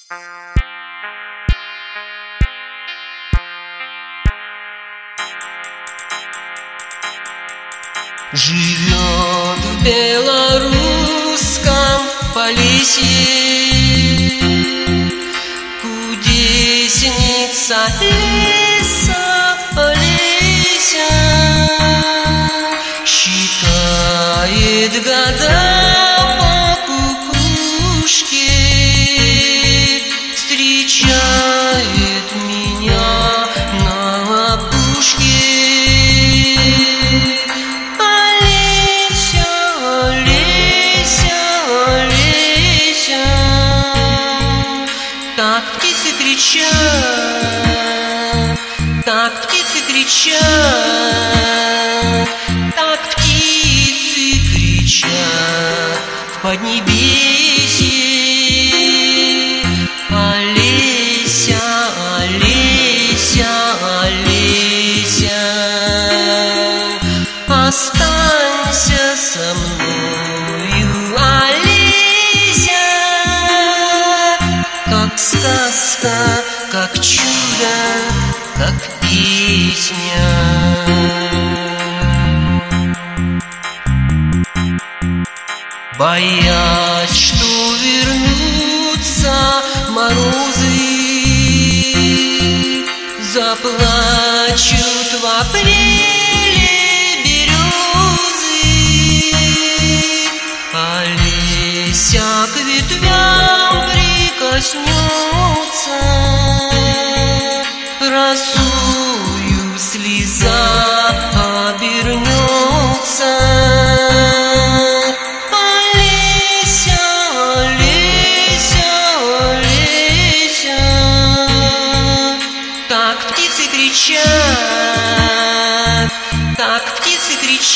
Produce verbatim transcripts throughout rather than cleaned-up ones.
Живет в белорусском Полесье кудесница Лиса, Лися, считает года по кукушке, встречает меня на опушке. Так птицы кричат, так птицы кричат, так птицы кричат в поднебесье. Олеся, Олеся, Олеся, останься со мною, Олеся. Как сказка, как чудо, как песня. Боясь, что вернутся морозы, заплачут в апреле березы. Олеся к ветвям прикоснется, росою слеза обернется. Олеся, Олеся, Олеся, так птицы кричат, так птицы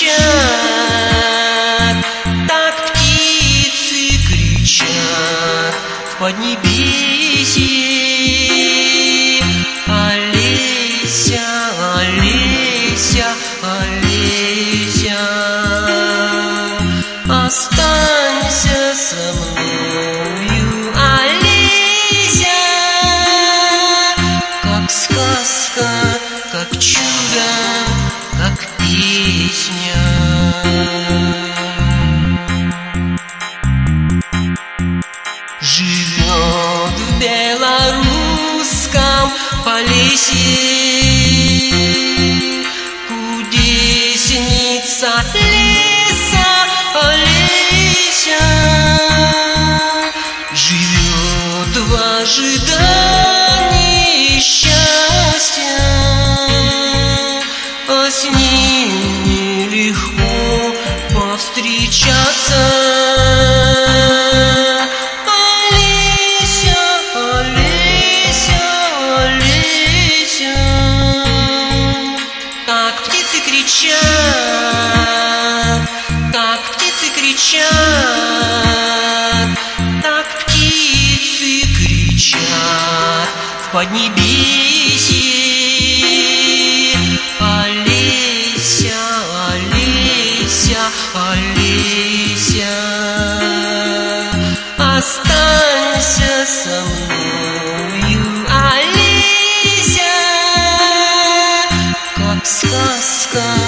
кричат, так птицы кричат в поднебесье. Олеся, Олеся, Олеся, останься со мною, Олеся. Как сказка, как чудо, как песня. Живет в белорусском Полесье кудесница Лиса, Олеся, живет в ожидании счастья, а с ним нелегко повстречаться. Так птицы кричат, так птицы кричат, так птицы кричат в поднебесье. Олеся, Олеся, Олеся, останься со мною, Олеся. Как сказка,